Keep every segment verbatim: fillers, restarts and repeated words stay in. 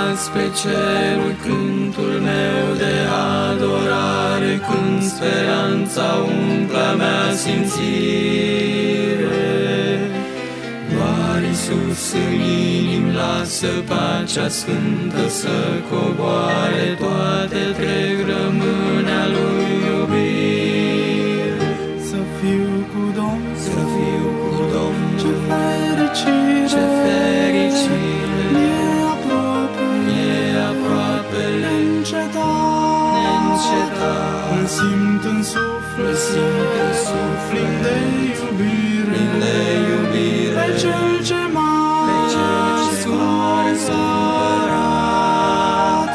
înalți pe cerul cântul meu de adorare, când speranța umplă mea simțire. Doar Iisus în inim lasă pacea sfântă să coboare, toate trec rămâne a lui iubire. Să fiu cu Domnul, Să fiu cu Domnul, ce fericire, ce fericire, e aproape, e aproape, neîncetat, neîncetat. îl simt în suflet, Îl simt în suflet, plin de iubire, plin de iubire, pe cel ce m-a pe cel ce m-a cumpărat.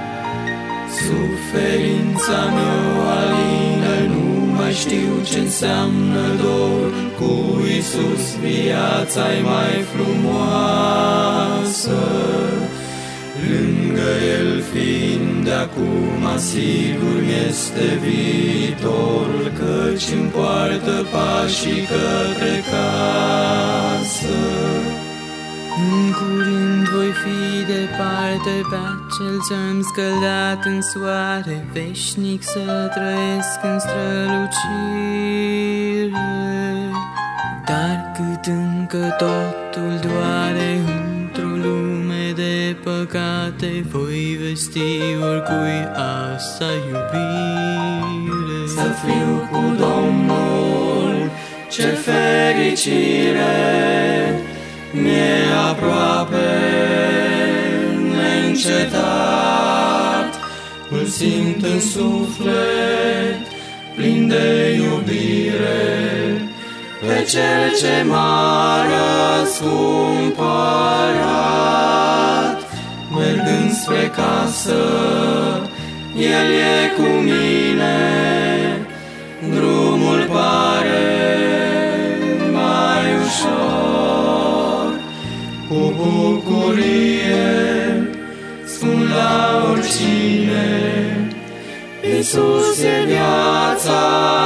Suferința mea alină, nu mai știu ce înseamnă dor, cu Iisus viața-i mai frumoasă. Lângă El fiind de acum, sigur este viitorul, căci îmi poartă pașii către casă. În curând voi fi departe pe acel țărm scăldat în soare, veșnic să trăiesc în strălucire. Dar cât încă totul doare într-o lume de păcate, voi vesti oricui asta iubire. Să fiu cu Domnul, ce fericire, mi-e aproape, neîncetat. Îl simt în suflet, plin de iubire, pe Cel ce m-a răscumpărat. Mergând spre casă, El e cu mine, drumul pare mai ușor. Cu bucurie spun la oricine, Iisus e viața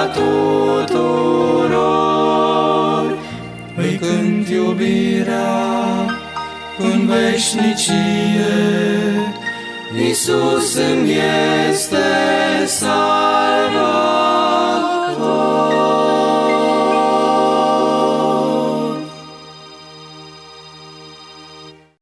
tuturor. Îi cânt iubirea în veșnicie, Iisus îmi este salvat.